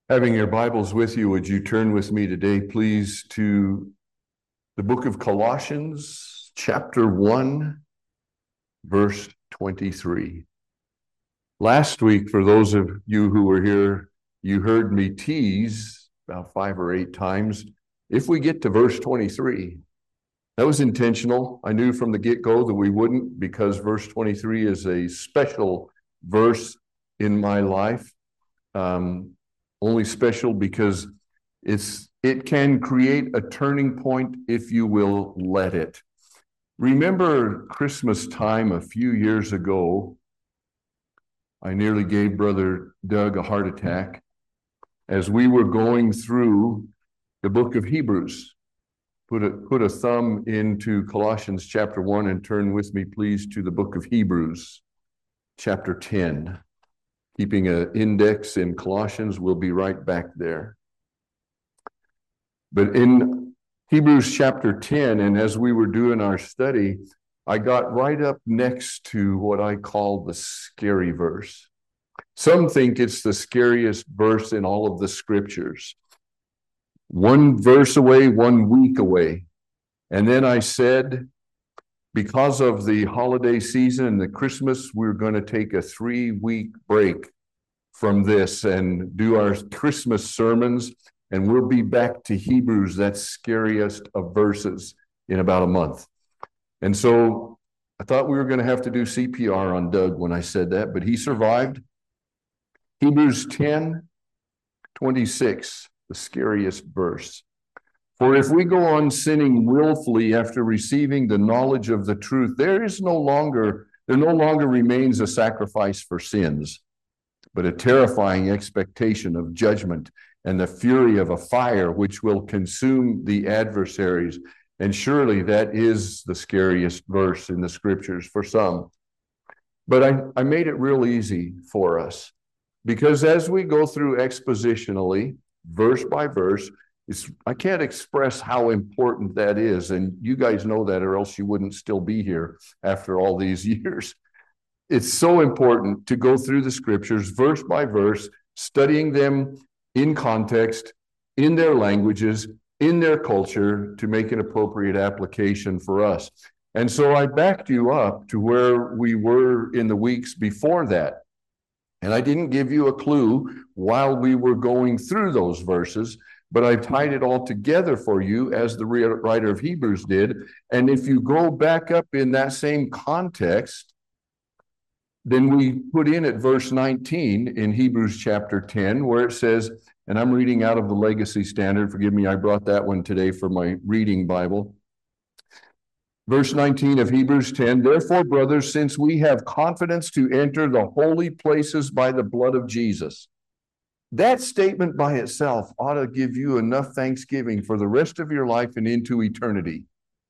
Having your Bibles with you, would you turn with me today, please, to the book of Colossians, chapter 1, verse 23. Last week, for those of you who were here, you heard me tease about 5 or 8 times. If we get to verse 23, that was intentional. I knew from the get-go that we wouldn't, because verse 23 is a special verse in my life. Only special because it can create a turning point if you will let it. Remember Christmas time a few years ago, I nearly gave Brother Doug a heart attack as we were going through the book of Hebrews. Put a thumb into Colossians chapter 1 and turn with me, please, to the book of Hebrews, chapter 10. Keeping an index in Colossians, we'll be right back there. But in Hebrews chapter 10, and as we were doing our study, I got right up next to what I call the scary verse. Some think it's the scariest verse in all of the scriptures. One verse away, 1 week away. And then I said, because of the holiday season and the Christmas, we're going to take a 3-week break from this and do our Christmas sermons, and we'll be back to Hebrews, that scariest of verses, in about a month. And so I thought we were going to have to do CPR on Doug when I said that, but he survived. Hebrews 10:26, the scariest verse. For if we go on sinning willfully after receiving the knowledge of the truth, there no longer remains a sacrifice for sins, but a terrifying expectation of judgment and the fury of a fire which will consume the adversaries. And surely that is the scariest verse in the scriptures for some. But I made it real easy for us, because as we go through expositionally, verse by verse, I can't express how important that is. And you guys know that, or else you wouldn't still be here after all these years. It's so important to go through the scriptures verse by verse, studying them in context, in their languages, in their culture, to make an appropriate application for us. And so I backed you up to where we were in the weeks before that. And I didn't give you a clue while we were going through those verses, but I tied it all together for you as the writer of Hebrews did. And if you go back up in that same context, then we put in at verse 19 in Hebrews chapter 10, where it says, and I'm reading out of the Legacy Standard. Forgive me, I brought that one today for my reading Bible. Verse 19 of Hebrews 10, therefore, brothers, since we have confidence to enter the holy places by the blood of Jesus. That statement by itself ought to give you enough thanksgiving for the rest of your life and into eternity.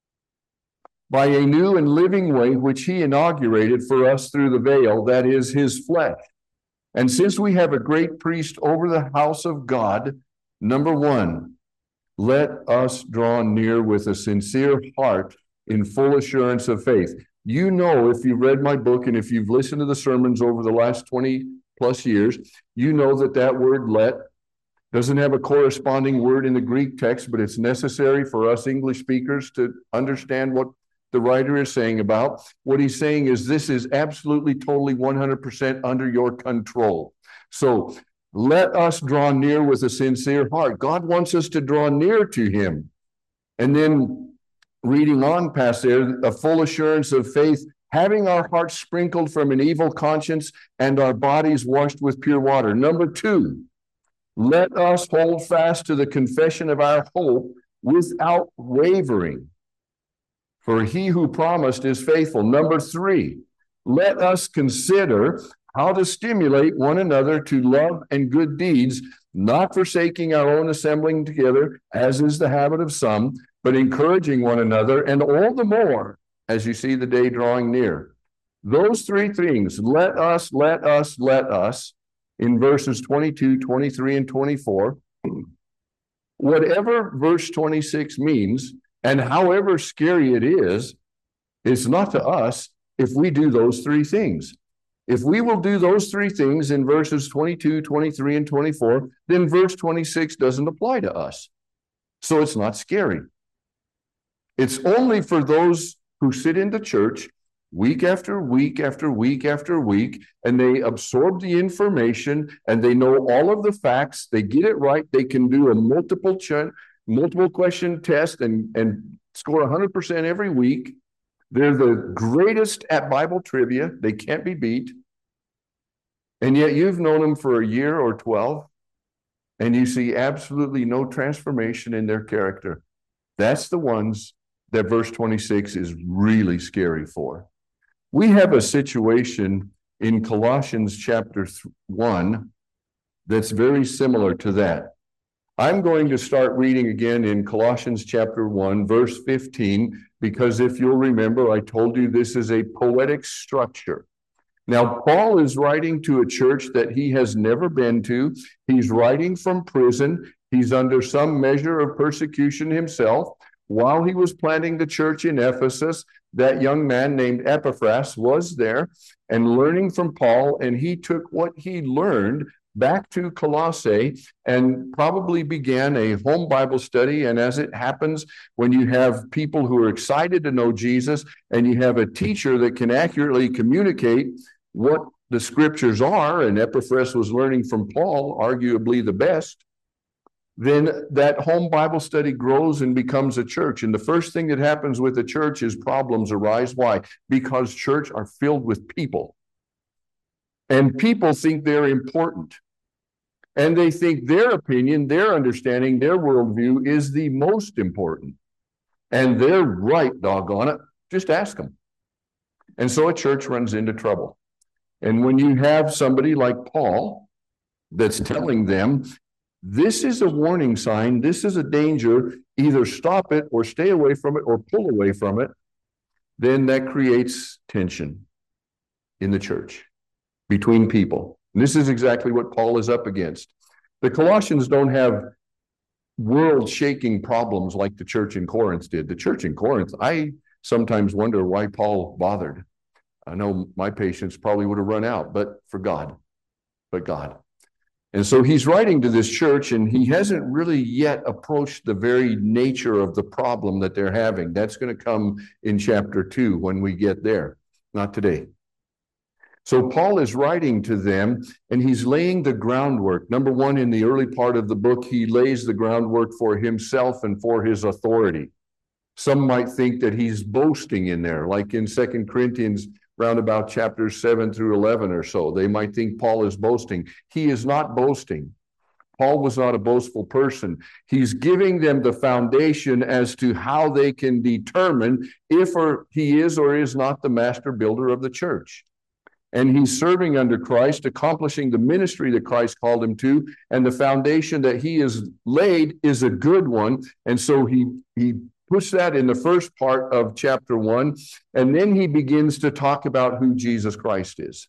By a new and living way, which he inaugurated for us through the veil, that is his flesh. And since we have a great priest over the house of God, number 1, let us draw near with a sincere heart in full assurance of faith. You know, if you've read my book and if you've listened to the sermons over the last 20 plus years, you know that word let doesn't have a corresponding word in the Greek text, but it's necessary for us English speakers to understand what the writer is saying about. What he's saying is this is absolutely, totally, 100% under your control. So let us draw near with a sincere heart. God wants us to draw near to him. And then reading on past there, a full assurance of faith, having our hearts sprinkled from an evil conscience and our bodies washed with pure water. Number 2, let us hold fast to the confession of our hope without wavering, for he who promised is faithful. Number 3, let us consider how to stimulate one another to love and good deeds, not forsaking our own assembling together, as is the habit of some, but encouraging one another, and all the more as you see the day drawing near. Those 3 things, let us, in verses 22, 23, and 24. Whatever verse 26 means, and however scary it is, it's not to us if we do those 3 things. If we will do those three things in verses 22, 23, and 24, then verse 26 doesn't apply to us. So it's not scary. It's only for those who sit in the church week after week after week after week, and they absorb the information and they know all of the facts. They get it right. They can do a multiple question test and score 100% every week. They're the greatest at Bible trivia. They can't be beat. And yet you've known them for a year or 12, and you see absolutely no transformation in their character. That's the ones that verse 26 is really scary for. We have a situation in Colossians chapter 1 that's very similar to that. I'm going to start reading again in Colossians chapter 1, verse 15, because if you'll remember, I told you this is a poetic structure. Now, Paul is writing to a church that he has never been to. He's writing from prison. He's under some measure of persecution himself. While he was planting the church in Ephesus, that young man named Epaphras was there and learning from Paul, and he took what he learned back to Colossae and probably began a home Bible study. And as it happens, when you have people who are excited to know Jesus and you have a teacher that can accurately communicate what the scriptures are, and Epaphras was learning from Paul, arguably the best, then that home Bible study grows and becomes a church. And the first thing that happens with a church is problems arise. Why? Because church are filled with people. And people think they're important. And they think their opinion, their understanding, their worldview is the most important. And they're right, doggone it. Just ask them. And so a church runs into trouble. And when you have somebody like Paul that's telling them, this is a warning sign, this is a danger, either stop it or stay away from it or pull away from it, then that creates tension in the church between people. And this is exactly what Paul is up against. The Colossians don't have world-shaking problems like the church in Corinth did. The church in Corinth, I sometimes wonder why Paul bothered. I know my patience probably would have run out, but God. And so he's writing to this church, and he hasn't really yet approached the very nature of the problem that they're having. That's going to come in chapter 2 when we get there, not today. So Paul is writing to them, and he's laying the groundwork. Number one, in the early part of the book, he lays the groundwork for himself and for his authority. Some might think that he's boasting in there, like in 2 Corinthians round about chapters 7 through 11 or so. They might think Paul is boasting. He is not boasting. Paul was not a boastful person. He's giving them the foundation as to how they can determine if he is or is not the master builder of the church. And he's serving under Christ, accomplishing the ministry that Christ called him to, and the foundation that he has laid is a good one. And so he puts that in the first part of chapter 1, and then he begins to talk about who Jesus Christ is.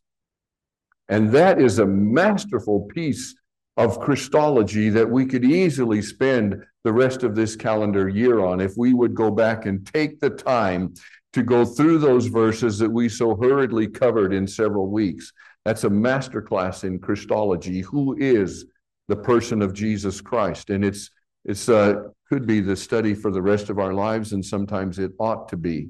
And that is a masterful piece of Christology that we could easily spend the rest of this calendar year on if we would go back and take the time to go through those verses that we so hurriedly covered in several weeks. That's a masterclass in Christology. Who is the person of Jesus Christ? And it's could be the study for the rest of our lives, and sometimes it ought to be.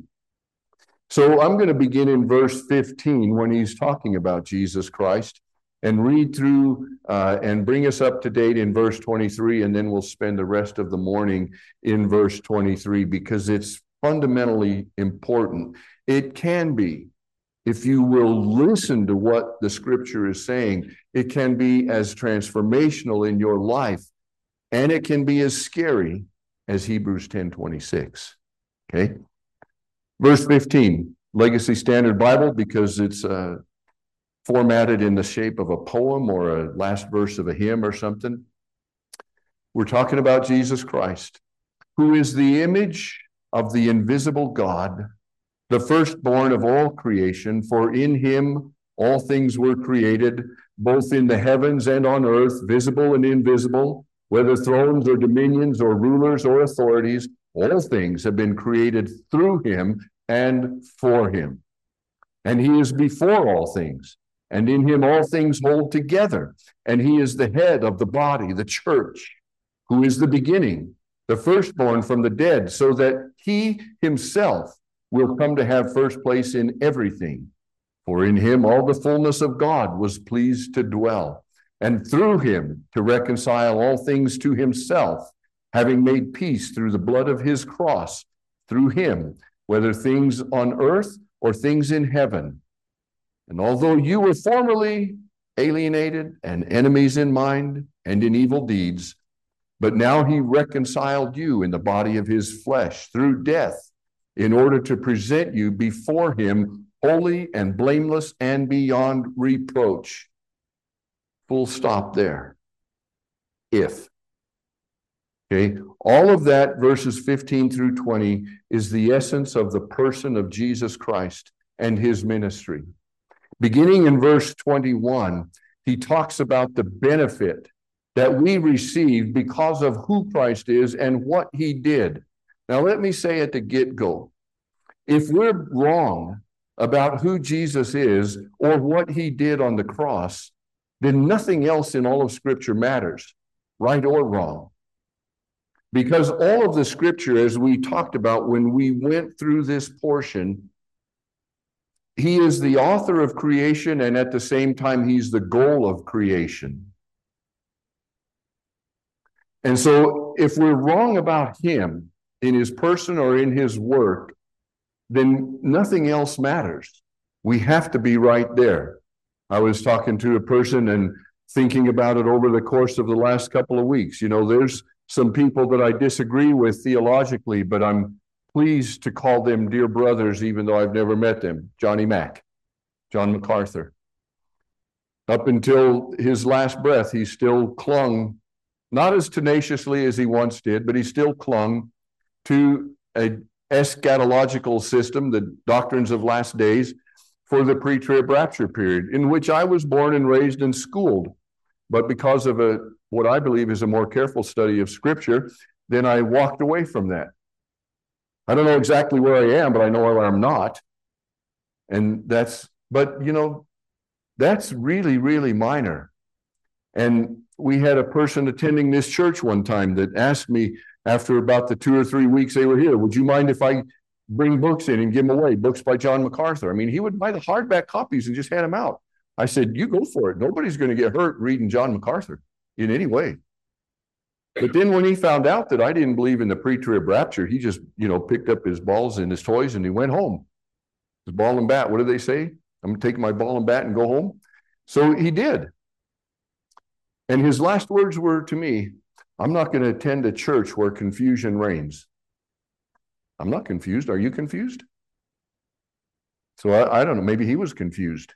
So I'm going to begin in verse 15 when he's talking about Jesus Christ, and read through and bring us up to date in verse 23, and then we'll spend the rest of the morning in verse 23 because it's fundamentally important. It can be, if you will listen to what the scripture is saying, it can be as transformational in your life, and it can be as scary as Hebrews 10:26. Okay? Verse 15, Legacy Standard Bible, because it's formatted in the shape of a poem or a last verse of a hymn or something. We're talking about Jesus Christ, who is the image of the invisible God, the firstborn of all creation, for in him all things were created, both in the heavens and on earth, visible and invisible, whether thrones or dominions or rulers or authorities, all things have been created through him and for him. And he is before all things, and in him all things hold together. And he is the head of the body, the church, who is the beginning, the firstborn from the dead, so that he himself will come to have first place in everything. For in him all the fullness of God was pleased to dwell, and through him to reconcile all things to himself, having made peace through the blood of his cross, through him, whether things on earth or things in heaven. And although you were formerly alienated and enemies in mind and in evil deeds, but now he reconciled you in the body of his flesh through death, in order to present you before him holy and blameless and beyond reproach. Full stop there. If. Okay, all of that, verses 15 through 20, is the essence of the person of Jesus Christ and his ministry. Beginning in verse 21, he talks about the benefit that we receive because of who Christ is and what he did. Now, let me say at the get-go, if we're wrong about who Jesus is or what he did on the cross, then nothing else in all of Scripture matters, right or wrong. Because all of the Scripture, as we talked about when we went through this portion, he is the author of creation, and at the same time, he's the goal of creation. And so if we're wrong about him in his person or in his work, then nothing else matters. We have to be right there. I was talking to a person and thinking about it over the course of the last couple of weeks. You know, there's some people that I disagree with theologically, but I'm pleased to call them dear brothers, even though I've never met them. Johnny Mack, John MacArthur. Up until his last breath, he still clung, not as tenaciously as he once did, but he still clung to a eschatological system, the doctrines of last days, for the pre-trib rapture period, in which I was born and raised and schooled. But because of what I believe is a more careful study of Scripture, then I walked away from that. I don't know exactly where I am, but I know where I'm not. And but you know, that's really, really minor. And we had a person attending this church one time that asked me, after about the 2 or 3 weeks they were here, would you mind if I bring books in and give them away, books by John MacArthur? I mean, he would buy the hardback copies and just hand them out. I said, you go for it. Nobody's going to get hurt reading John MacArthur in any way. But then when he found out that I didn't believe in the pre-trib rapture, he just, picked up his balls and his toys and he went home. His ball and bat. What do they say? I'm going to take my ball and bat and go home. So he did. And his last words were to me, I'm not going to attend a church where confusion reigns. I'm not confused. Are you confused? So I don't know. Maybe he was confused.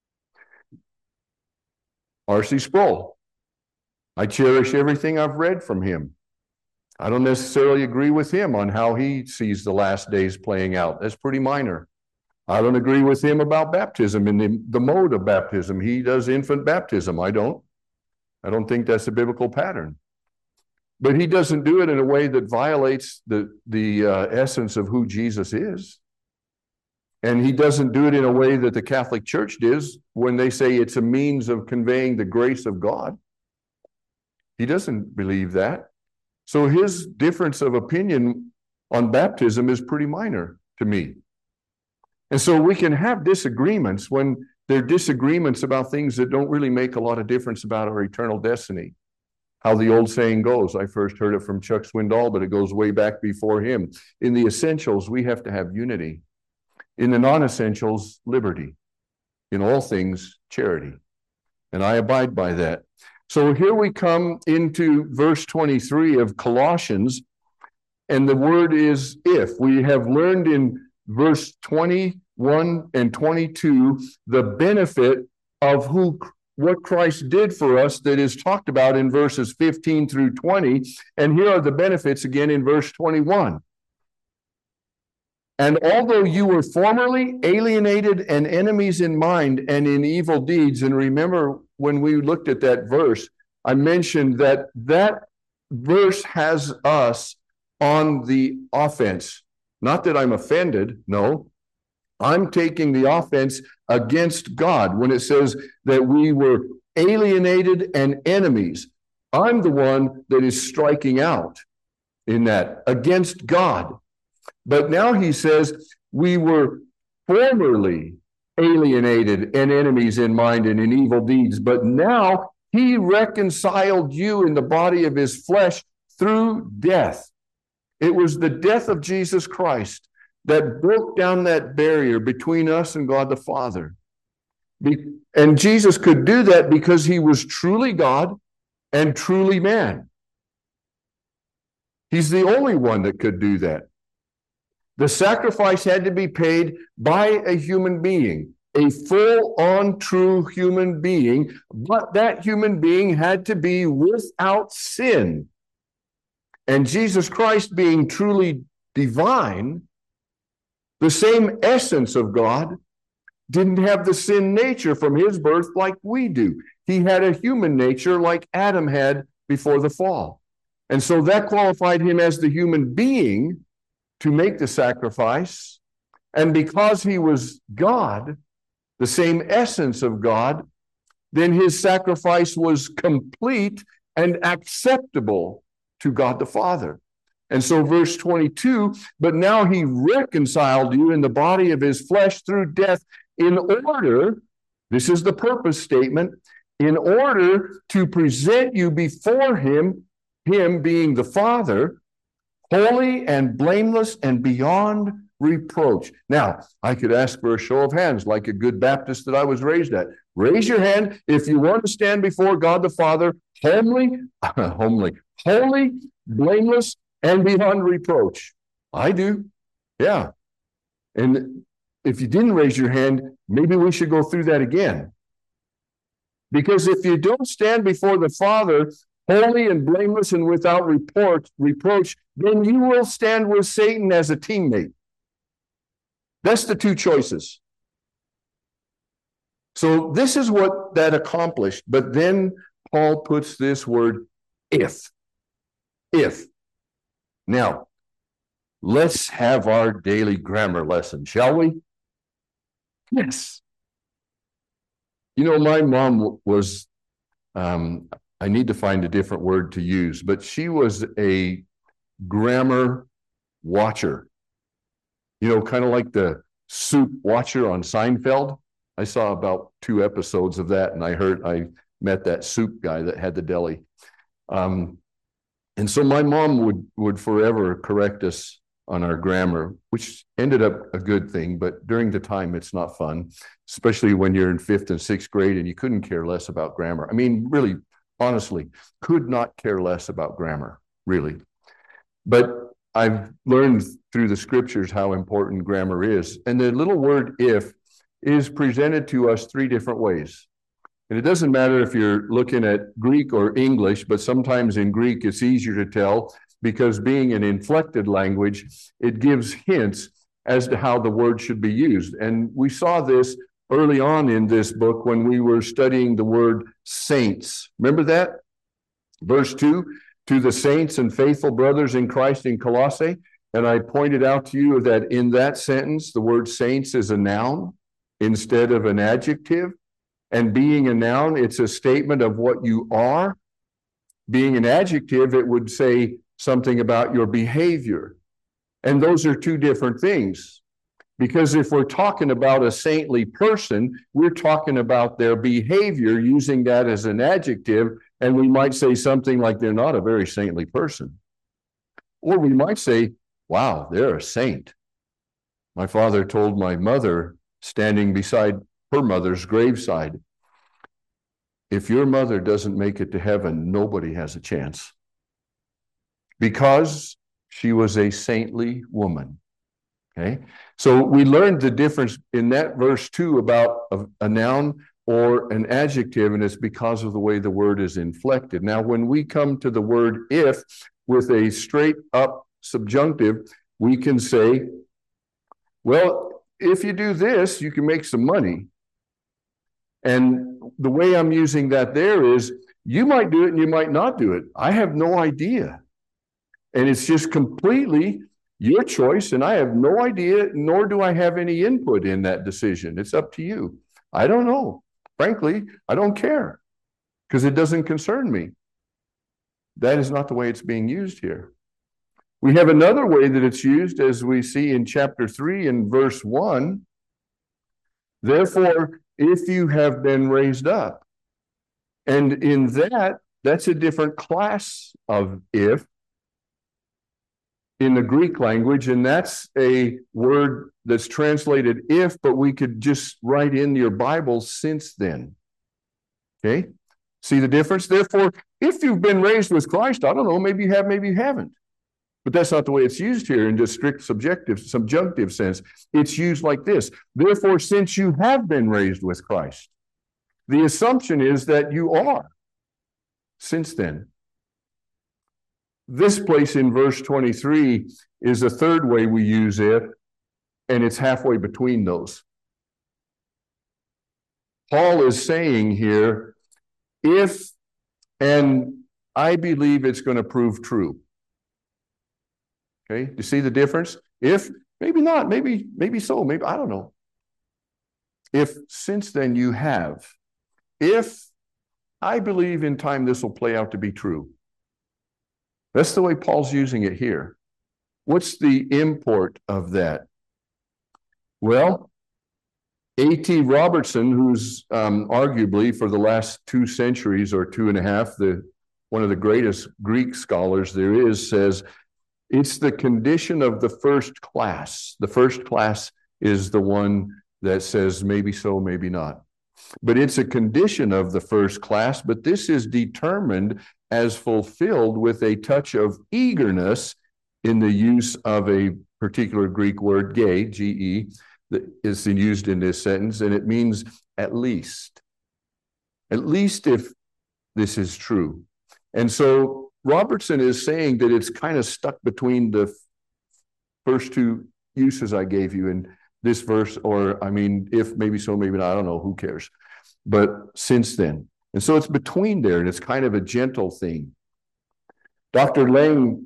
R.C. Sproul. I cherish everything I've read from him. I don't necessarily agree with him on how he sees the last days playing out. That's pretty minor. I don't agree with him about baptism and the mode of baptism. He does infant baptism. I don't think that's a biblical pattern. But he doesn't do it in a way that violates the essence of who Jesus is. And he doesn't do it in a way that the Catholic Church does when they say it's a means of conveying the grace of God. He doesn't believe that. So his difference of opinion on baptism is pretty minor to me. And so we can have disagreements when they're disagreements about things that don't really make a lot of difference about our eternal destiny. How the old saying goes, I first heard it from Chuck Swindoll, but it goes way back before him. In the essentials, we have to have unity. In the non-essentials, liberty. In all things, charity. And I abide by that. So here we come into verse 23 of Colossians, and the word is if. We have learned in verse 21 and 22 the benefit of what Christ did for us that is talked about in verses 15 through 20. And here are the benefits again in verse 21. And although you were formerly alienated and enemies in mind and in evil deeds, and remember when we looked at that verse, I mentioned that verse has us on the offense. Not that I'm offended, no. I'm taking the offense against God. When it says that we were alienated and enemies, I'm the one that is striking out in that, against God. But now he says we were formerly alienated and enemies in mind and in evil deeds, but now he reconciled you in the body of his flesh through death. It was the death of Jesus Christ that broke down that barrier between us and God the Father. And Jesus could do that because he was truly God and truly man. He's the only one that could do that. The sacrifice had to be paid by a human being, a full-on true human being, but that human being had to be without sin. And Jesus Christ, being truly divine, the same essence of God, didn't have the sin nature from his birth like we do. He had a human nature like Adam had before the fall. And so that qualified him as the human being to make the sacrifice. And because he was God, the same essence of God, then his sacrifice was complete and acceptable to God the Father. And so verse 22, but now he reconciled you in the body of his flesh through death in order, this is the purpose statement, in order to present you before him being the Father, holy and blameless and beyond reproach. Now, I could ask for a show of hands like a good Baptist that I was raised at. Raise your hand if you want to stand before God the Father, holy, blameless, and beyond reproach. I do. Yeah. And if you didn't raise your hand, maybe we should go through that again. Because if you don't stand before the Father, holy and blameless and without reproach, then you will stand with Satan as a teammate. That's the two choices. So this is what that accomplished. But then Paul puts this word, if. If. Now, let's have our daily grammar lesson, shall we? Yes. You know, my mom was, I need to find a different word to use, but she was a grammar watcher. You know, kind of like the soup watcher on Seinfeld. I saw about 2 episodes of that, and I met that soup guy that had the deli. And so my mom would forever correct us on our grammar, which ended up a good thing, but during the time it's not fun, especially when you're in 5th and 6th grade and you couldn't care less about grammar. I mean, really, honestly, could not care less about grammar, really. But I've learned through the scriptures how important grammar is. And the little word if is presented to us 3 different ways. And it doesn't matter if you're looking at Greek or English, but sometimes in Greek it's easier to tell because being an inflected language, it gives hints as to how the word should be used. And we saw this early on in this book when we were studying the word saints. Remember that? Verse 2, to the saints and faithful brothers in Christ in Colossae. And I pointed out to you that in that sentence, the word saints is a noun instead of an adjective. And being a noun, it's a statement of what you are. Being an adjective, it would say something about your behavior. And those are 2 different things. Because if we're talking about a saintly person, we're talking about their behavior, using that as an adjective, and we might say something like they're not a very saintly person. Or we might say, wow, they're a saint. My father told my mother, standing beside her mother's graveside, if your mother doesn't make it to heaven, nobody has a chance. Because she was a saintly woman. Okay, so we learned the difference in that verse 2 about a noun or an adjective, and it's because of the way the word is inflected. Now, when we come to the word if with a straight up subjunctive, we can say, well, if you do this, you can make some money. And the way I'm using that there is, you might do it and you might not do it. I have no idea. And it's just completely Your choice, and I have no idea, nor do I have any input in that decision. It's up to you. I don't know. Frankly, I don't care because it doesn't concern me. That is not the way it's being used here. We have another way that it's used, as we see in chapter 3 and verse 1. Therefore, if you have been raised up. And in that, that's a different class of if in the Greek language, and that's a word that's translated if, but we could just write in your Bible since then. Okay? See the difference? Therefore, if you've been raised with Christ, I don't know, maybe you have, maybe you haven't. But that's not the way it's used here in just strict subjunctive sense. It's used like this. Therefore, since you have been raised with Christ, the assumption is that you are since then. This place in verse 23 is a third way we use it, and it's halfway between those. Paul is saying here, if, and I believe it's going to prove true. Okay, do you see the difference? If, maybe not, maybe so, maybe, I don't know. If since then you have, if I believe in time this will play out to be true. That's the way Paul's using it here. What's the import of that? Well, A.T. Robertson, who's arguably for the last 2 centuries or 2.5, one of the greatest Greek scholars there is, says it's the condition of the first class. The first class is the one that says maybe so, maybe not. But it's a condition of the first class, but this is determined as fulfilled with a touch of eagerness in the use of a particular Greek word, ge, G-E, that is used in this sentence, and it means at least. At least if this is true. And so Robertson is saying that it's kind of stuck between the first 2 uses I gave you in this verse, or I mean, if, maybe so, maybe not, I don't know, who cares? But since then. And so it's between there, and it's kind of a gentle thing. Dr. Lang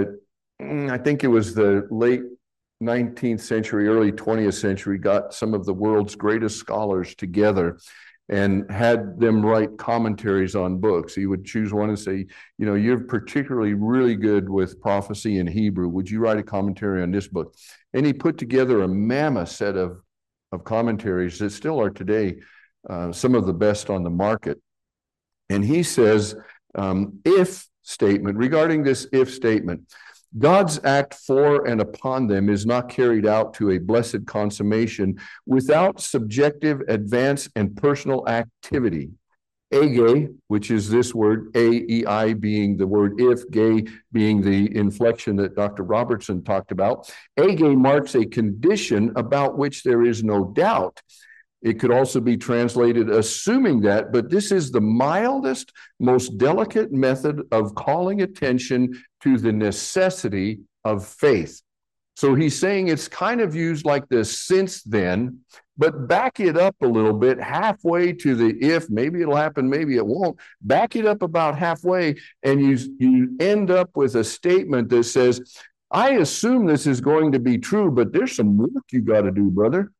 I think it was the late 19th century, early 20th century, got some of the world's greatest scholars together and had them write commentaries on books. He would choose one and say, you know, you're particularly really good with prophecy in Hebrew. Would you write a commentary on this book? And he put together a mammoth set of commentaries that still are today some of the best on the market. And he says, if statement, regarding this if statement, God's act for and upon them is not carried out to a blessed consummation without subjective advance and personal activity. Ege, which is this word, A-E-I being the word if, ge being the inflection that Dr. Robertson talked about. Ege marks a condition about which there is no doubt. It could also be translated assuming that, but this is the mildest, most delicate method of calling attention to the necessity of faith. So he's saying it's kind of used like this since then, but back it up a little bit, halfway to the if, maybe it'll happen, maybe it won't. Back it up about halfway, and you end up with a statement that says, I assume this is going to be true, but there's some work you got to do, brother.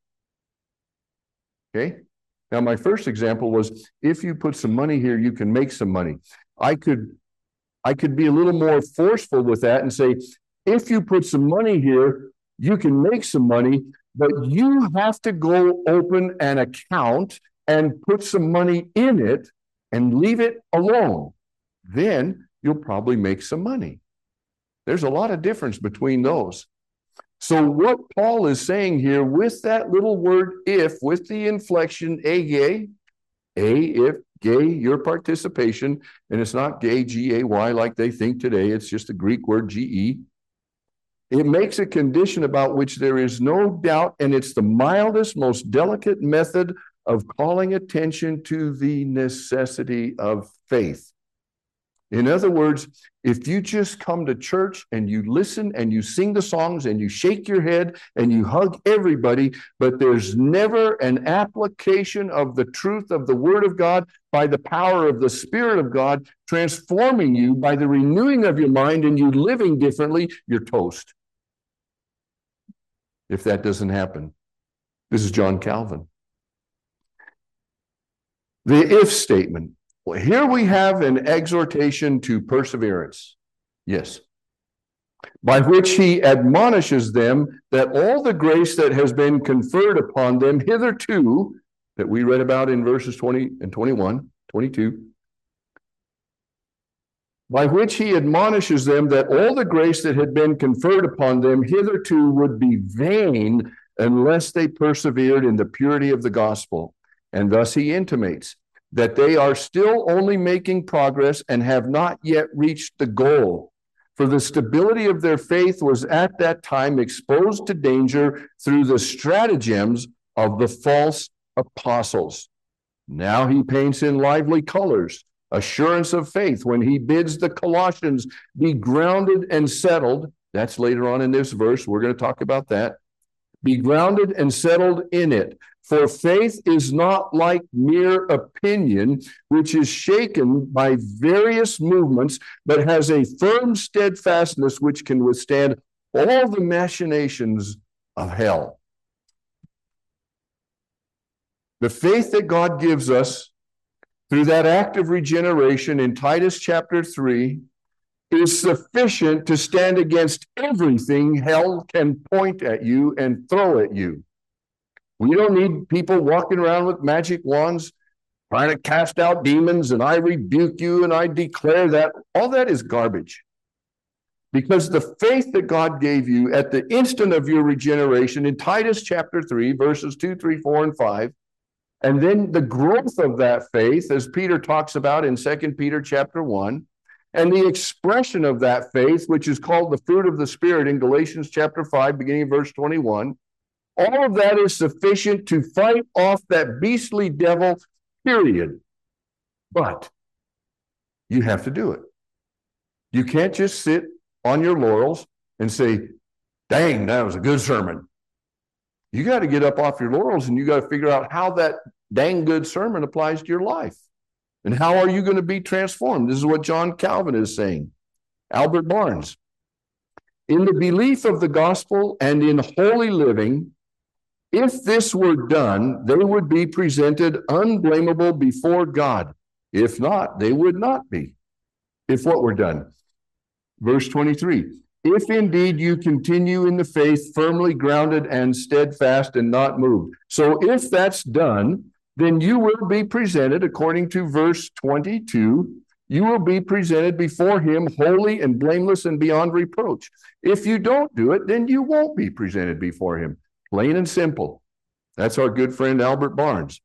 Okay. Now, my first example was if you put some money here, you can make some money. I could be a little more forceful with that and say, if you put some money here, you can make some money, but you have to go open an account and put some money in it and leave it alone. Then you'll probably make some money. There's a lot of difference between those. So what Paul is saying here with that little word if, with the inflection ege, if, gay, your participation, and it's not gay, G-A-Y, like they think today, it's just a Greek word, G-E. It makes a condition about which there is no doubt, and it's the mildest, most delicate method of calling attention to the necessity of faith. In other words, if you just come to church and you listen and you sing the songs and you shake your head and you hug everybody, but there's never an application of the truth of the Word of God by the power of the Spirit of God transforming you by the renewing of your mind and you living differently, you're toast. if that doesn't happen. This is John Calvin. The if statement. Well, here we have an exhortation to perseverance. Yes. By which he admonishes them that all the grace that has been conferred upon them hitherto, that we read about in verses 20 and 21, 22, by which he admonishes them that all the grace that had been conferred upon them hitherto would be vain unless they persevered in the purity of the gospel. And thus he intimates that they are still only making progress and have not yet reached the goal. For the stability of their faith was at that time exposed to danger through the stratagems of the false apostles. Now he paints in lively colors assurance of faith when he bids the Colossians be grounded and settled. That's later on in this verse. We're going to talk about that. Be grounded and settled in it. For faith is not like mere opinion, which is shaken by various movements, but has a firm steadfastness which can withstand all the machinations of hell. The faith that God gives us through that act of regeneration in Titus chapter 3 is sufficient to stand against everything hell can point at you and throw at you. We don't need people walking around with magic wands trying to cast out demons and I rebuke you and I declare that. All that is garbage. Because the faith that God gave you at the instant of your regeneration in Titus chapter 3, verses 2, 3, 4, and 5, and then the growth of that faith, as Peter talks about in 2 Peter chapter 1, and the expression of that faith, which is called the fruit of the Spirit in Galatians chapter 5, beginning of verse 21, all of that is sufficient to fight off that beastly devil, period. But you have to do it. You can't just sit on your laurels and say, dang, that was a good sermon. You got to get up off your laurels and you got to figure out how that dang good sermon applies to your life. And how are you going to be transformed? This is what John Calvin is saying. Albert Barnes. In the belief of the gospel and in holy living, if this were done, they would be presented unblameable before God. If not, they would not be. If what were done? Verse 23. If indeed you continue in the faith, firmly grounded and steadfast and not moved. So if that's done, then you will be presented, according to verse 22, you will be presented before him holy and blameless and beyond reproach. If you don't do it, then you won't be presented before him. Plain and simple. That's our good friend Albert Barnes.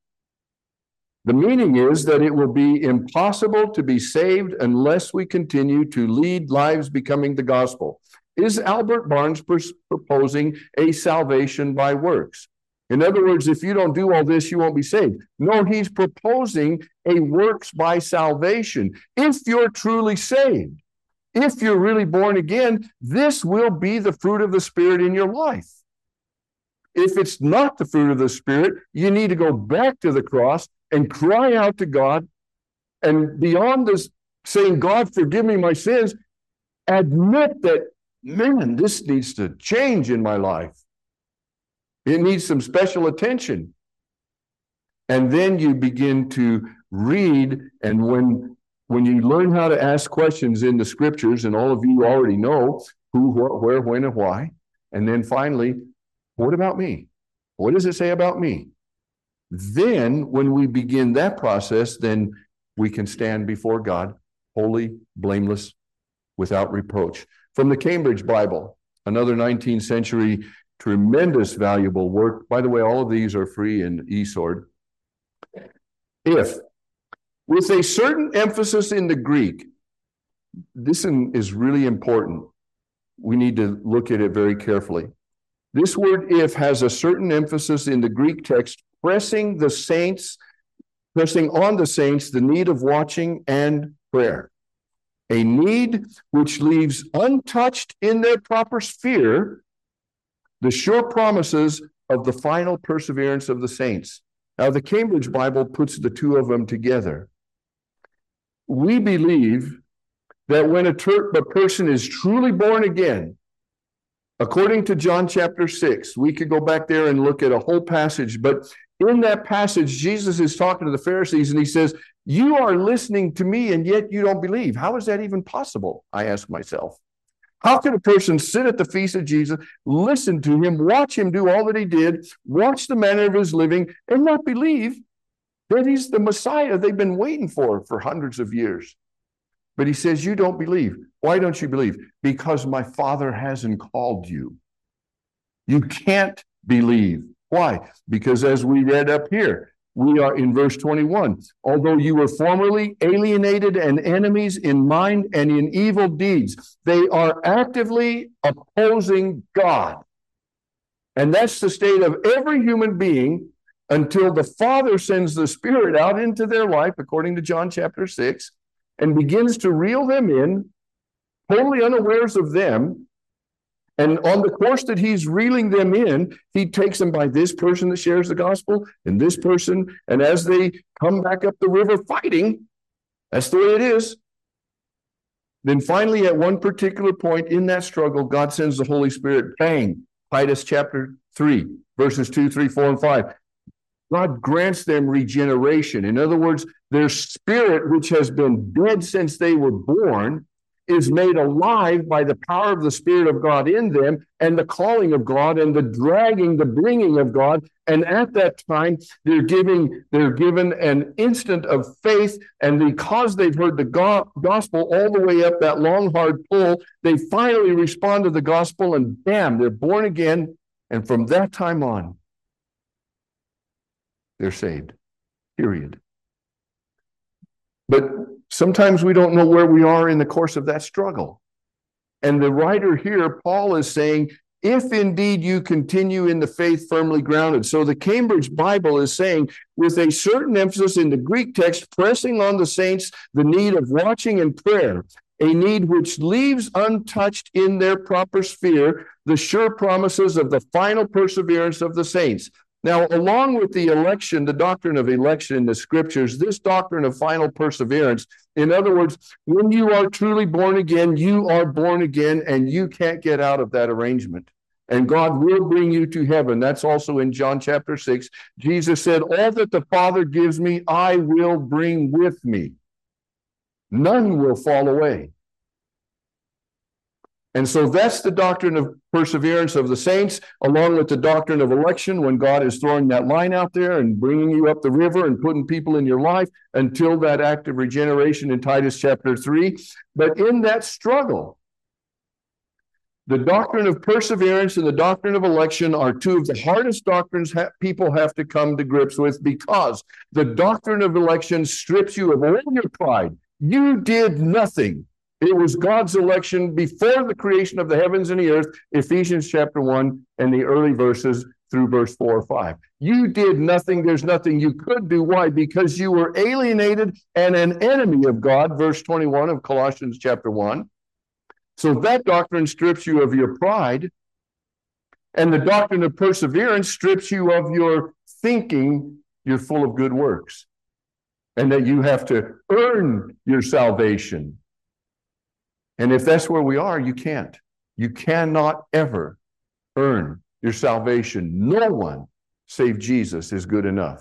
The meaning is that it will be impossible to be saved unless we continue to lead lives becoming the gospel. Is Albert Barnes proposing a salvation by works? In other words, if you don't do all this, you won't be saved. No, he's proposing a works by salvation. If you're truly saved, if you're really born again, this will be the fruit of the Spirit in your life. If it's not the fruit of the Spirit, you need to go back to the cross and cry out to God. And beyond this saying, God, forgive me my sins, admit that, man, this needs to change in my life. It needs some special attention. And then you begin to read, and when you learn how to ask questions in the scriptures, and all of you already know who, what, where, when, and why, and then finally, what about me? What does it say about me? Then when we begin that process, then we can stand before God, holy, blameless, without reproach. From the Cambridge Bible, another 19th century tremendous valuable work. By the way, all of these are free in eSword. If, with a certain emphasis in the Greek, this is really important. We need to look at it very carefully. This word if has a certain emphasis in the Greek text, pressing on the saints the need of watching and prayer. A need which leaves untouched in their proper sphere the sure promises of the final perseverance of the saints. Now, the Cambridge Bible puts the two of them together. We believe that when a person is truly born again, According to John chapter 6, we could go back there and look at a whole passage, but in that passage, Jesus is talking to the Pharisees and he says, you are listening to me and yet you don't believe. How is that even possible? I ask myself. How can a person sit at the feast of Jesus, listen to him, watch him do all that he did, watch the manner of his living, and not believe that he's the Messiah they've been waiting for hundreds of years? But he says, you don't believe. Why don't you believe? Because my Father hasn't called you. You can't believe. Why? Because as we read up here, we are in verse 21. Although you were formerly alienated and enemies in mind and in evil deeds, they are actively opposing God. And that's the state of every human being until the Father sends the Spirit out into their life, according to John chapter 6, and begins to reel them in, totally unawares of them. And on the course that he's reeling them in, he takes them by this person that shares the gospel and this person. And as they come back up the river fighting, that's the way it is. Then finally, at one particular point in that struggle, God sends the Holy Spirit. Bang! Titus chapter 3, verses 2, 3, 4, and 5. God grants them regeneration. In other words, their spirit, which has been dead since they were born, is made alive by the power of the Spirit of God in them and the calling of God and the dragging, the bringing of God. And at that time, they're given an instant of faith. And because they've heard the gospel all the way up that long, hard pull, they finally respond to the gospel and bam, they're born again. And from that time on, they're saved, period. But sometimes we don't know where we are in the course of that struggle. And the writer here, Paul, is saying, if indeed you continue in the faith firmly grounded. So the Cambridge Bible is saying, with a certain emphasis in the Greek text, pressing on the saints the need of watching and prayer, a need which leaves untouched in their proper sphere the sure promises of the final perseverance of the saints. Now, along with the election, the doctrine of election in the scriptures, this doctrine of final perseverance, in other words, when you are truly born again, you are born again and you can't get out of that arrangement. And God will bring you to heaven. That's also in John chapter 6. Jesus said, all that the Father gives me, I will bring with me. None will fall away. And so that's the doctrine of perseverance of the saints, along with the doctrine of election, when God is throwing that line out there and bringing you up the river and putting people in your life until that act of regeneration in Titus chapter 3. But in that struggle, the doctrine of perseverance and the doctrine of election are two of the hardest doctrines people have to come to grips with, because the doctrine of election strips you of all your pride. You did nothing. It was God's election before the creation of the heavens and the earth, Ephesians chapter 1 and the early verses through verse 4 or 5. You did nothing. There's nothing you could do. Why? Because you were alienated and an enemy of God, verse 21 of Colossians chapter 1. So that doctrine strips you of your pride, and the doctrine of perseverance strips you of your thinking you're full of good works and that you have to earn your salvation. And if that's where we are, you can't. You cannot ever earn your salvation. No one save Jesus is good enough.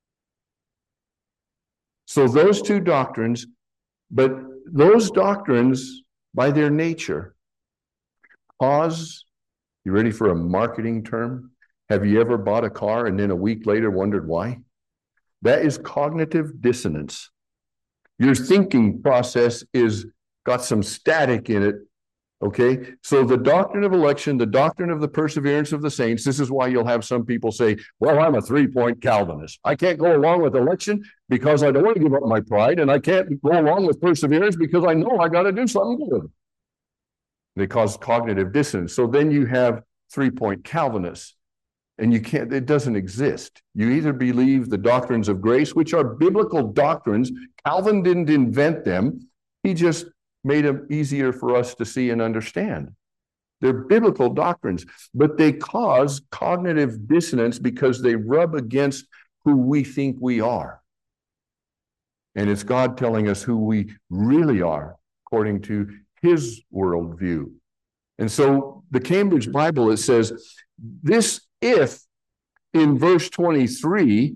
So those two doctrines, but those doctrines by their nature cause, you ready for a marketing term? Have you ever bought a car and then a week later wondered why? That is cognitive dissonance. Your thinking process is got some static in it, okay? So the doctrine of election, the doctrine of the perseverance of the saints, this is why you'll have some people say, well, I'm a three-point Calvinist. I can't go along with election because I don't want to give up my pride, and I can't go along with perseverance because I know I got to do something good. They cause cognitive dissonance. So then you have three-point Calvinists, and you can't, it doesn't exist. You either believe the doctrines of grace, which are biblical doctrines. Calvin didn't invent them. He just made them easier for us to see and understand. They're biblical doctrines, but they cause cognitive dissonance because they rub against who we think we are. And it's God telling us who we really are according to his worldview. And so the Cambridge Bible, it says, this if in verse 23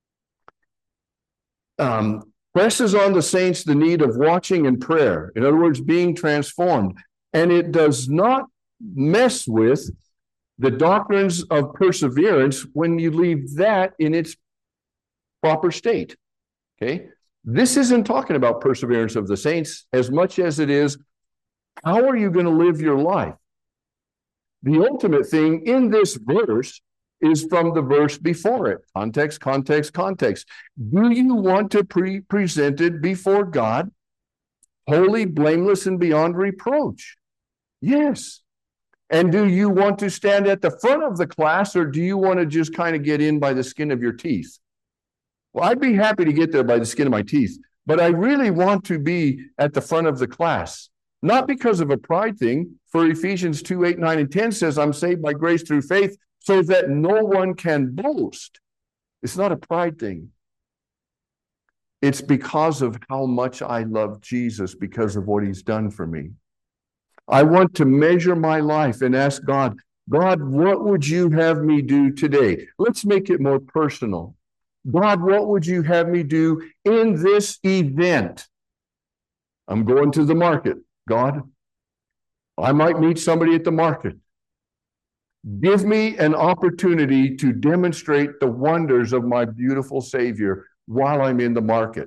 presses on the saints the need of watching and prayer. In other words, being transformed. And it does not mess with the doctrines of perseverance when you leave that in its proper state. Okay? This isn't talking about perseverance of the saints as much as it is, how are you going to live your life? The ultimate thing in this verse is from the verse before it. Context, context, context. Do you want to be presented before God, holy, blameless, and beyond reproach? Yes. And do you want to stand at the front of the class, or do you want to just kind of get in by the skin of your teeth? Well, I'd be happy to get there by the skin of my teeth, but I really want to be at the front of the class. Not because of a pride thing, for Ephesians 2, 8, 9, and 10 says, I'm saved by grace through faith, so that no one can boast. It's not a pride thing. It's because of how much I love Jesus because of what he's done for me. I want to measure my life and ask God, God, what would you have me do today? Let's make it more personal. God, what would you have me do in this event? I'm going to the market. God, I might meet somebody at the market. Give me an opportunity to demonstrate the wonders of my beautiful Savior while I'm in the market.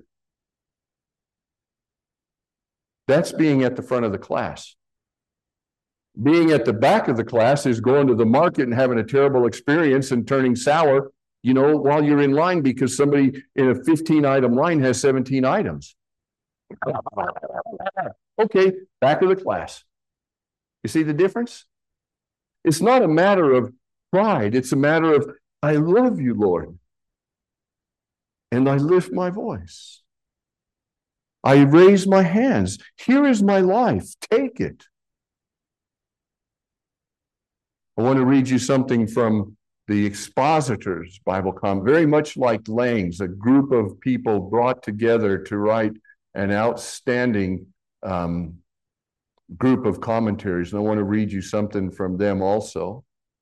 That's being at the front of the class. Being at the back of the class is going to the market and having a terrible experience and turning sour, while you're in line because somebody in a 15-item line has 17 items. Okay, back of the class. You see the difference? It's not a matter of pride. It's a matter of, I love you, Lord. And I lift my voice. I raise my hands. Here is my life. Take it. I want to read you something from the Expositors Bible comment, very much like Lang's, a group of people brought together to write an outstanding group of commentaries. And I want to read you something from them also.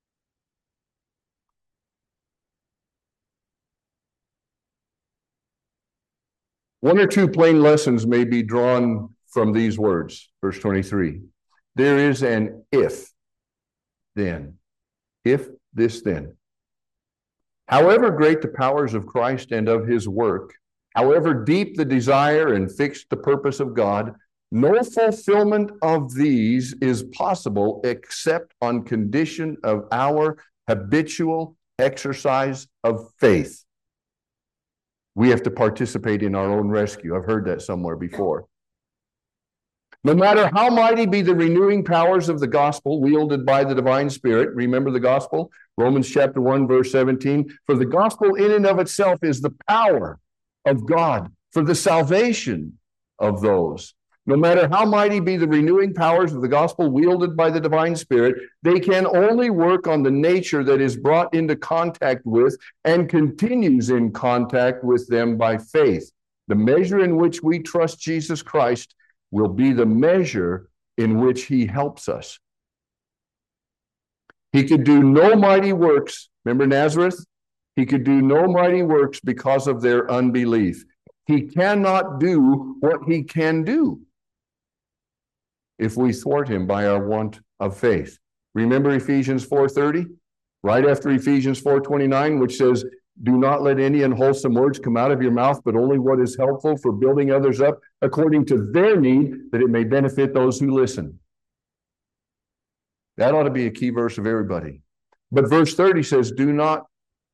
One or two plain lessons may be drawn from these words, verse 23. There is an if, then. If, this, then. However great the powers of Christ and of his work, however deep the desire and fixed the purpose of God, no fulfillment of these is possible except on condition of our habitual exercise of faith. We have to participate in our own rescue. I've heard that somewhere before. No matter how mighty be the renewing powers of the gospel wielded by the divine Spirit, remember the gospel? Romans chapter 1, verse 17. For the gospel in and of itself is the power of God for the salvation of those. No matter how mighty be the renewing powers of the gospel wielded by the divine Spirit, they can only work on the nature that is brought into contact with and continues in contact with them by faith. The measure in which we trust Jesus Christ will be the measure in which he helps us. He could do no mighty works. Remember Nazareth? He could do no mighty works because of their unbelief. He cannot do what he can do if we thwart him by our want of faith. Remember Ephesians 4:30? Right after Ephesians 4:29, which says, do not let any unwholesome words come out of your mouth, but only what is helpful for building others up according to their need, that it may benefit those who listen. That ought to be a key verse of everybody. But verse 30 says, do not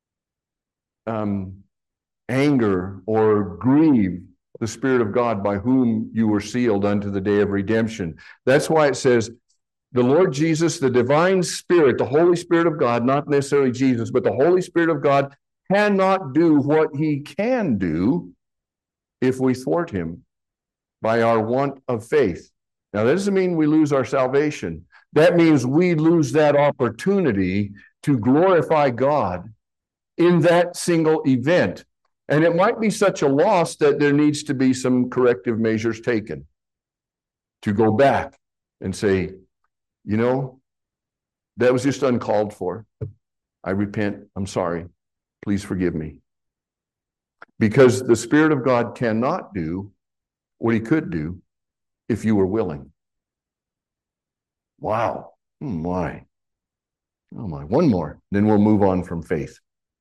anger or grieve the Spirit of God by whom you were sealed unto the day of redemption. That's why it says, the Lord Jesus, the divine Spirit, the Holy Spirit of God, not necessarily Jesus, but the Holy Spirit of God cannot do what he can do if we thwart him by our want of faith. Now, that doesn't mean we lose our salvation. That means we lose that opportunity to glorify God in that single event. And it might be such a loss that there needs to be some corrective measures taken to go back and say, You know, that was just uncalled for. I repent. I'm sorry. Please forgive me. Because the Spirit of God cannot do what he could do if you were willing. Wow. My. Oh my. One more. Then we'll move on from faith.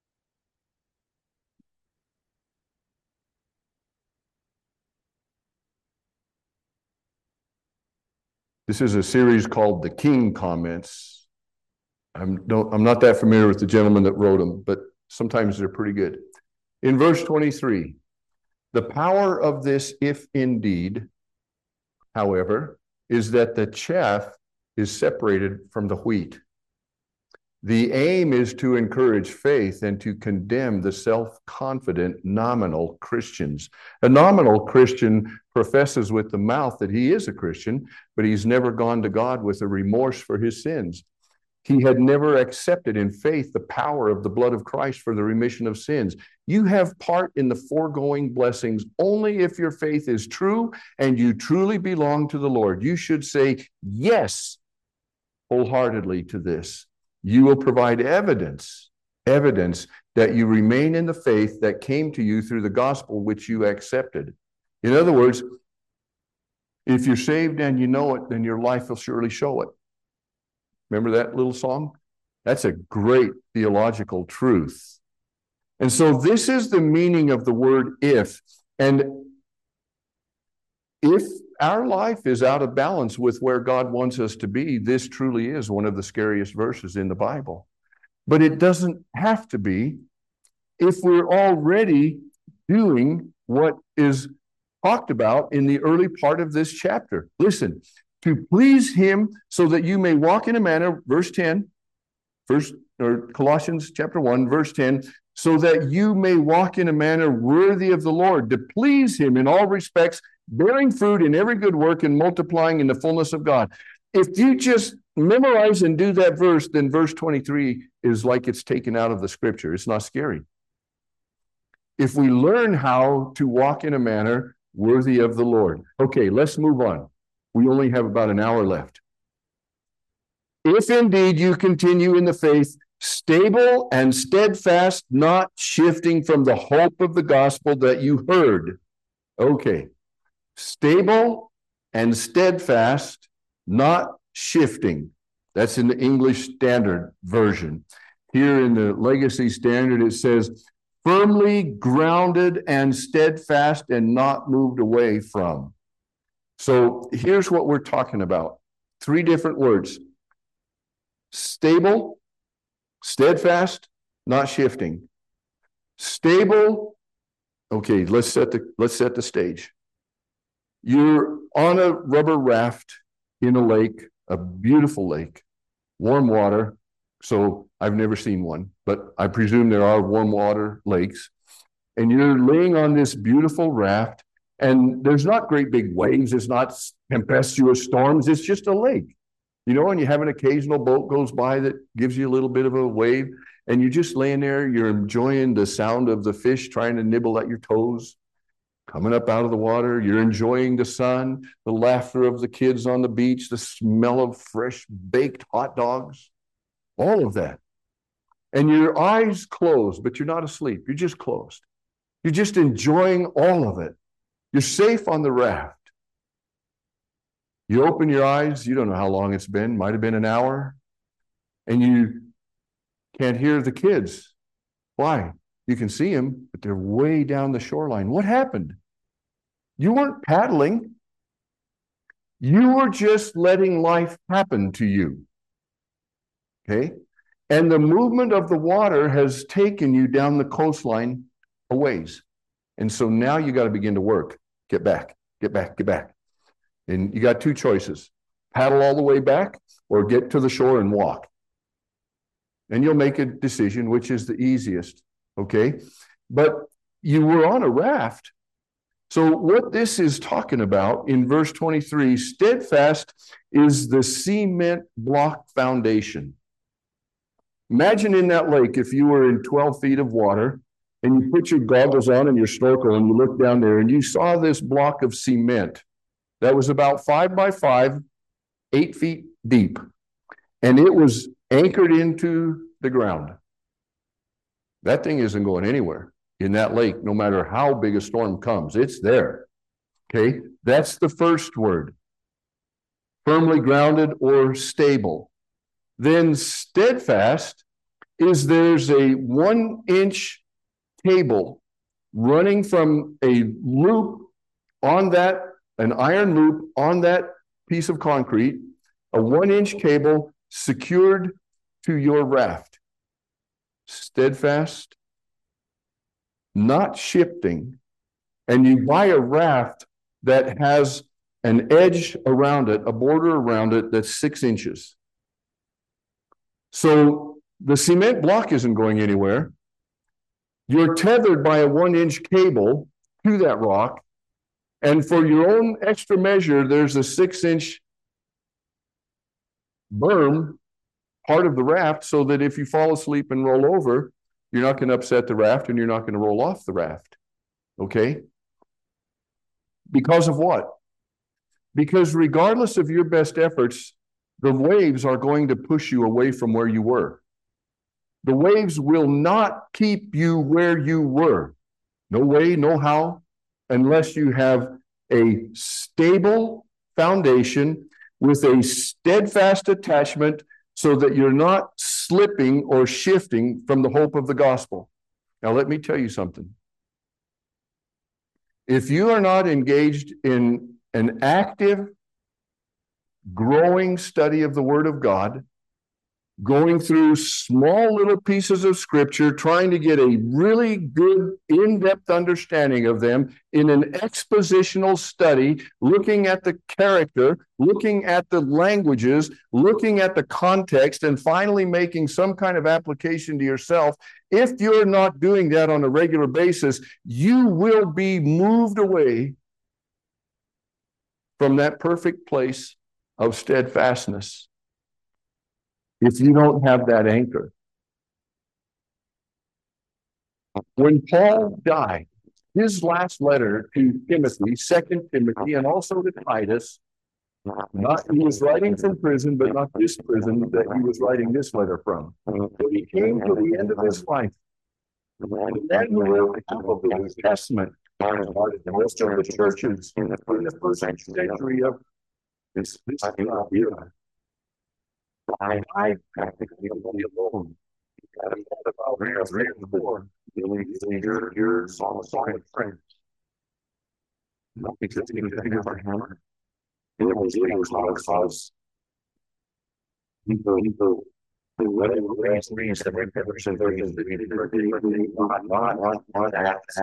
This is a series called The King Comments. I'm not that familiar with the gentleman that wrote them, but sometimes they're pretty good. In verse 23, the power of this, if indeed, however, is that the chaff is separated from the wheat. The aim is to encourage faith and to condemn the self-confident nominal Christians. A nominal Christian professes with the mouth that he is a Christian, but he's never gone to God with a remorse for his sins. He had never accepted in faith the power of the blood of Christ for the remission of sins. You have part in the foregoing blessings only if your faith is true and you truly belong to the Lord. You should say yes wholeheartedly to this. You will provide evidence that you remain in the faith that came to you through the gospel which you accepted. In other words, if you're saved and you know it, then your life will surely show it. Remember that little song? That's a great theological truth. And so this is the meaning of the word if. And if our life is out of balance with where God wants us to be, this truly is one of the scariest verses in the Bible. But it doesn't have to be if we're already doing what is talked about in the early part of this chapter. Listen, to please him so that you may walk in a manner, verse 10, Colossians chapter 1, verse 10, so that you may walk in a manner worthy of the Lord, to please him in all respects, bearing fruit in every good work and multiplying in the fullness of God. If you just memorize and do that verse, then verse 23 is like it's taken out of the scripture. It's not scary. If we learn how to walk in a manner worthy of the Lord. Okay, let's move on. We only have about an hour left. If indeed you continue in the faith, stable and steadfast, not shifting from the hope of the gospel that you heard. Okay. Stable and steadfast, not shifting. That's in the English Standard Version. Here in the Legacy Standard, it says, firmly grounded and steadfast and not moved away from. So here's what we're talking about. 3 different words. Stable, steadfast, not shifting. Stable. Okay, let's set the stage. You're on a rubber raft in a lake, a beautiful lake, warm water. So I've never seen one, but I presume there are warm water lakes. And you're laying on this beautiful raft, and there's not great big waves. It's not tempestuous storms. It's just a lake, you know, and you have an occasional boat goes by that gives you a little bit of a wave, and you're just laying there. You're enjoying the sound of the fish trying to nibble at your toes, coming up out of the water. You're enjoying the sun, the laughter of the kids on the beach, the smell of fresh baked hot dogs, all of that. And your eyes closed, but you're not asleep. You're just closed. You're just enjoying all of it. You're safe on the raft. You open your eyes, you don't know how long it's been, might have been an hour, and you can't hear the kids. Why? You can see them, but they're way down the shoreline. What happened? You weren't paddling. You were just letting life happen to you. Okay? And the movement of the water has taken you down the coastline a ways. And so now you got to begin to work. Get back, get back, get back. And you got 2 choices. Paddle all the way back or get to the shore and walk. And you'll make a decision which is the easiest. Okay? But you were on a raft. So what this is talking about in verse 23, steadfast is the cement block foundation. Imagine in that lake, if you were in 12 feet of water and you put your goggles on and your snorkel and you look down there and you saw this block of cement that was about 5 by 5 8 feet deep, and it was anchored into the ground. That thing isn't going anywhere in that lake, no matter how big a storm comes. It's there. Okay, that's the first word. Firmly grounded or stable. Then steadfast is there's a 1-inch cable running from a loop on that, an iron loop on that piece of concrete, a 1-inch cable secured to your raft. Steadfast, not shifting. And you buy a raft that has an edge around it, a border around it that's 6 inches. So the cement block isn't going anywhere. You're tethered by a 1-inch cable to that rock. And for your own extra measure, there's a 6-inch berm, part of the raft, so that if you fall asleep and roll over, you're not going to upset the raft and you're not going to roll off the raft. Okay? Because of what? Because regardless of your best efforts, the waves are going to push you away from where you were. The waves will not keep you where you were. No way, no how, unless you have a stable foundation with a steadfast attachment so that you're not slipping or shifting from the hope of the gospel. Now, let me tell you something. If you are not engaged in an active, growing study of the Word of God, going through small little pieces of Scripture, trying to get a really good in-depth understanding of them in an expositional study, looking at the character, looking at the languages, looking at the context, and finally making some kind of application to yourself. If you're not doing that on a regular basis, you will be moved away from that perfect place of steadfastness if you don't have that anchor. When Paul died, his last letter to Timothy, 2 Timothy, and also to Titus, he was writing from prison, but not this prison that he was writing this letter from. But he came to the end of his life. And then he wrote half of the New Testament. Most of the churches in the first century of this era. I practically alone. About 3 or 4. Your solid friends. Not because they didn't have a hammer. And it was cause people who were in the last reads the reproduction versions that not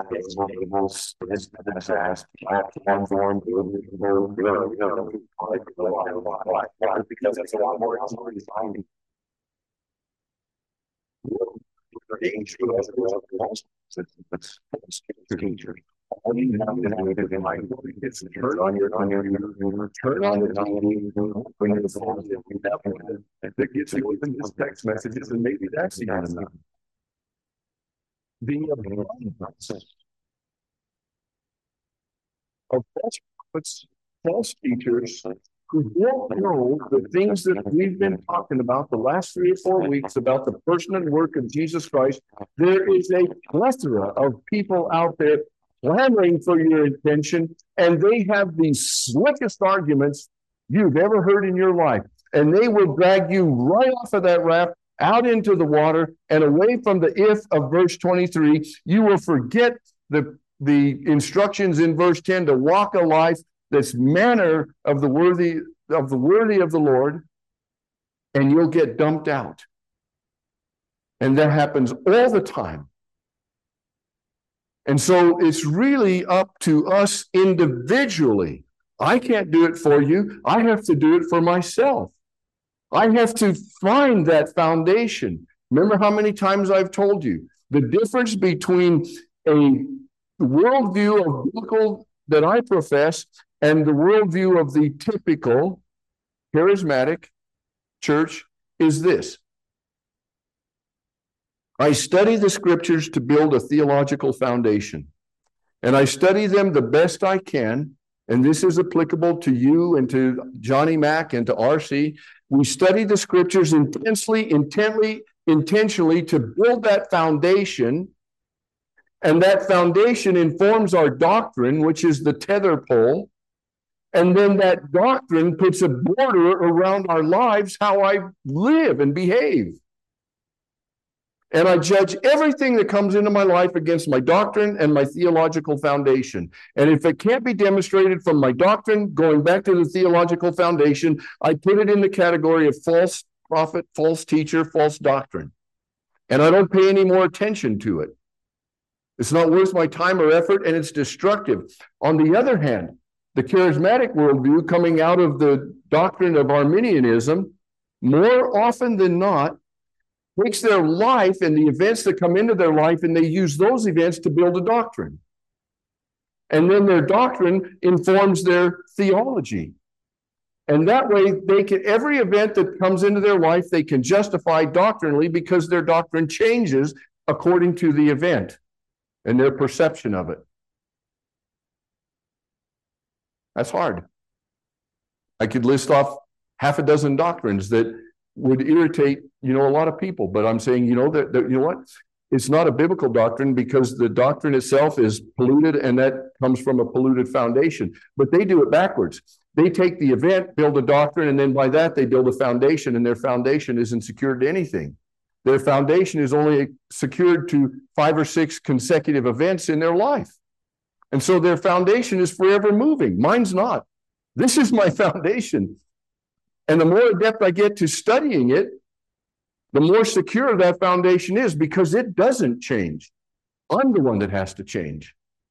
one form because it's a lot more finding. Turn on your that gets you within this text messages, and maybe that's the answer. The process of false teachers who don't know the things that we've been talking about the last 3 or 4 weeks about the person and work of Jesus Christ. There is a plethora of people out there clamoring for your attention, and they have the slickest arguments you've ever heard in your life. And they will drag you right off of that raft, out into the water, and away from the if of verse 23. You will forget the instructions in verse 10 to walk a life that's manner of the worthy of the Lord, and you'll get dumped out. And that happens all the time. And so it's really up to us individually. I can't do it for you. I have to do it for myself. I have to find that foundation. Remember how many times I've told you the difference between a worldview of biblical that I profess and the worldview of the typical charismatic church is this. I study the scriptures to build a theological foundation, and I study them the best I can and this is applicable to you and to Johnny Mack and to RC, we study the scriptures intensely, intentionally to build that foundation. And that foundation informs our doctrine, which is the tether pole. And then that doctrine puts a border around our lives, how I live and behave. And I judge everything that comes into my life against my doctrine and my theological foundation. And if it can't be demonstrated from my doctrine, going back to the theological foundation, I put it in the category of false prophet, false teacher, false doctrine. And I don't pay any more attention to it. It's not worth my time or effort, and it's destructive. On the other hand, the charismatic worldview coming out of the doctrine of Arminianism, more often than not, takes their life and the events that come into their life, and they use those events to build a doctrine. And then their doctrine informs their theology. And that way, they can, every event that comes into their life, they can justify doctrinally because their doctrine changes according to the event and their perception of it. That's hard. I could list off half a dozen doctrines that would irritate, a lot of people. But I'm saying, that you know what? It's not a biblical doctrine because the doctrine itself is polluted, and that comes from a polluted foundation. But they do it backwards. They take the event, build a doctrine, and then by that they build a foundation, and their foundation isn't secured to anything. Their foundation is only secured to 5 or 6 consecutive events in their life. And so their foundation is forever moving. Mine's not. This is my foundation. And the more adept I get to studying it, the more secure that foundation is because it doesn't change. I'm the one that has to change.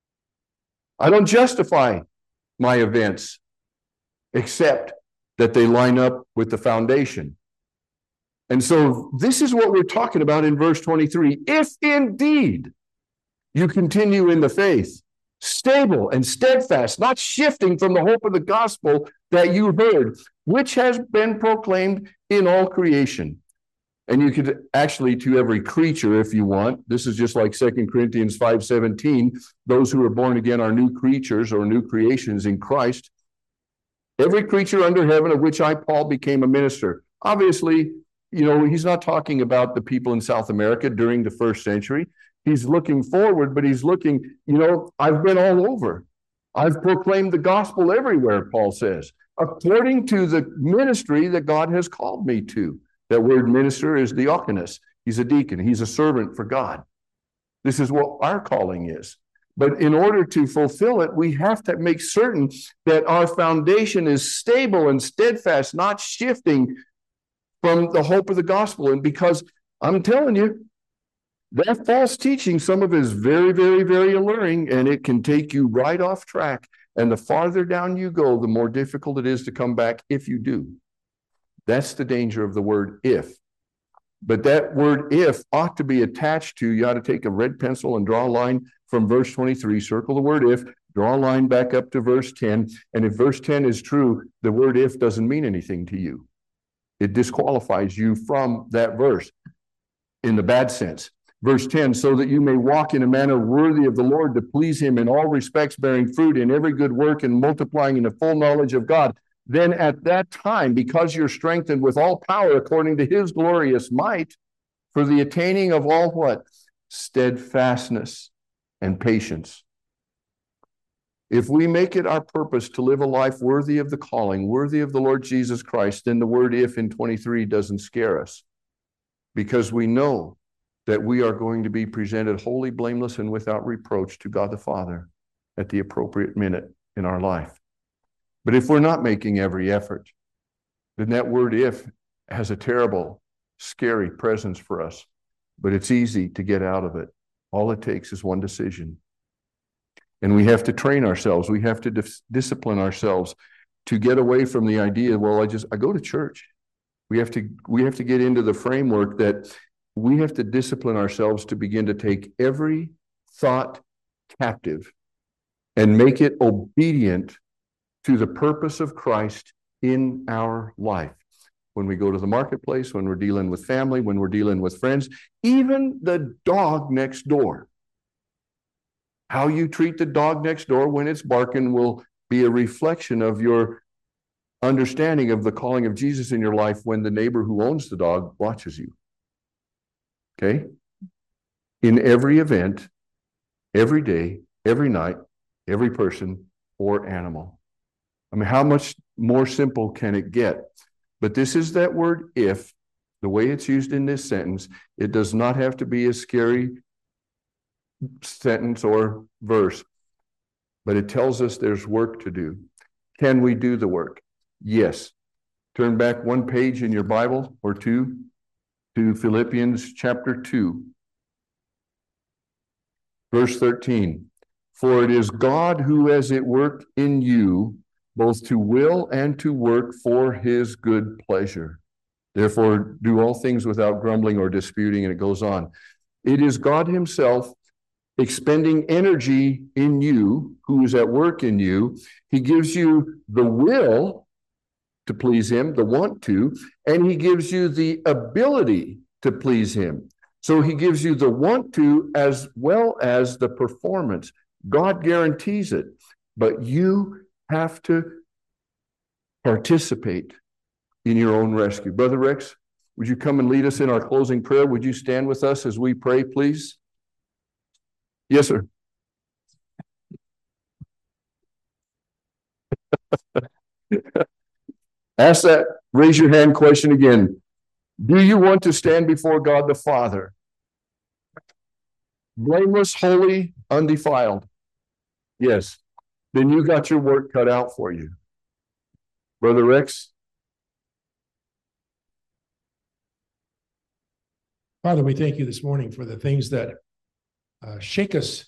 I don't justify my events except that they line up with the foundation. And so this is what we're talking about in verse 23. If indeed you continue in the faith, stable and steadfast, not shifting from the hope of the gospel that you heard, which has been proclaimed in all creation. And you could actually, to every creature, if you want. This is just like 2 Corinthians 5:17. Those who are born again are new creatures or new creations in Christ. Every creature under heaven of which I, Paul, became a minister. Obviously, he's not talking about the people in South America during the first century. He's looking forward, but he's looking, I've been all over. I've proclaimed the gospel everywhere, Paul says, according to the ministry that God has called me to. That word minister is diakonos. He's a deacon. He's a servant for God. This is what our calling is. But in order to fulfill it, we have to make certain that our foundation is stable and steadfast, not shifting from the hope of the gospel. And because I'm telling you, that false teaching, some of it is very, very, very alluring, and it can take you right off track. And the farther down you go, the more difficult it is to come back if you do. That's the danger of the word if. But that word if ought to be attached to, you ought to take a red pencil and draw a line from verse 23, circle the word if, draw a line back up to verse 10. And if verse 10 is true, the word if doesn't mean anything to you. It disqualifies you from that verse in the bad sense. Verse 10, so that you may walk in a manner worthy of the Lord to please him in all respects, bearing fruit in every good work and multiplying in the full knowledge of God. Then at that time, because you're strengthened with all power according to his glorious might, for the attaining of all what? Steadfastness and patience. If we make it our purpose to live a life worthy of the calling, worthy of the Lord Jesus Christ, then the word if in 23 doesn't scare us, because we know that we are going to be presented wholly blameless and without reproach to God the Father at the appropriate minute in our life. But if we're not making every effort, then that word if has a terrible, scary presence for us. But it's easy to get out of it. All it takes is one decision. And we have to train ourselves. We have to discipline ourselves to get away from the idea, well, I go to church. We have to get into the framework that we have to discipline ourselves to begin to take every thought captive and make it obedient to the purpose of Christ in our life. When we go to the marketplace, when we're dealing with family, when we're dealing with friends, even the dog next door. How you treat the dog next door when it's barking will be a reflection of your understanding of the calling of Jesus in your life when the neighbor who owns the dog watches you. Okay? In every event, every day, every night, every person or animal. I mean, how much more simple can it get? But this is that word if, the way it's used in this sentence. It does not have to be a scary sentence or verse, but it tells us there's work to do. Can we do the work? Yes. Turn back one page in your Bible or two to Philippians chapter 2, verse 13. For it is God who has at work in you, both to will and to work for his good pleasure. Therefore, do all things without grumbling or disputing, and it goes on. It is God himself expending energy in you, who is at work in you. He gives you the will to please him, the want to, and he gives you the ability to please him. So he gives you the want to as well as the performance. God guarantees it, but you have to participate in your own rescue. Brother Rex, would you come and lead us in our closing prayer? Would you stand with us as we pray, please? Yes, sir. Ask that raise your hand question again. Do you want to stand before God the Father? Blameless, holy, undefiled. Yes. Then you got your work cut out for you. Brother Rex? Father, we thank you this morning for the things that shake us.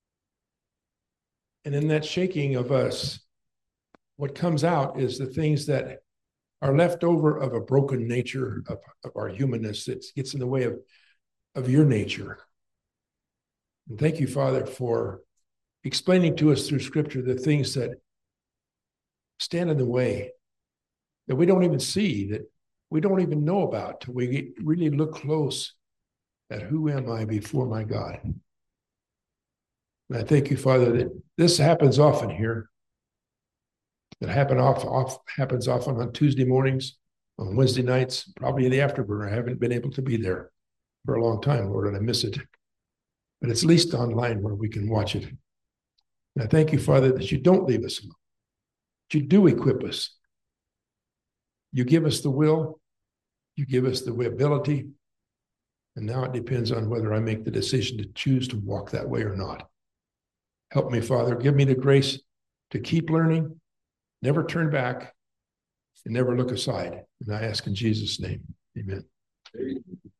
And in that shaking of us, what comes out is the things that are left over of a broken nature of our humanness that gets in the way of your nature. And thank you, Father, for explaining to us through Scripture the things that stand in the way, that we don't even see, that we don't even know about till we really look close at who am I before my God. And I thank you, Father, that this happens often here. It happens often on Tuesday mornings, on Wednesday nights, probably in the afterburner. I haven't been able to be there for a long time, Lord, and I miss it. But it's at least online where we can watch it. And I thank you, Father, that you don't leave us alone. That you do equip us. You give us the will. You give us the ability. And now it depends on whether I make the decision to choose to walk that way or not. Help me, Father. Give me the grace to keep learning, never turn back, and never look aside. And I ask in Jesus' name, amen.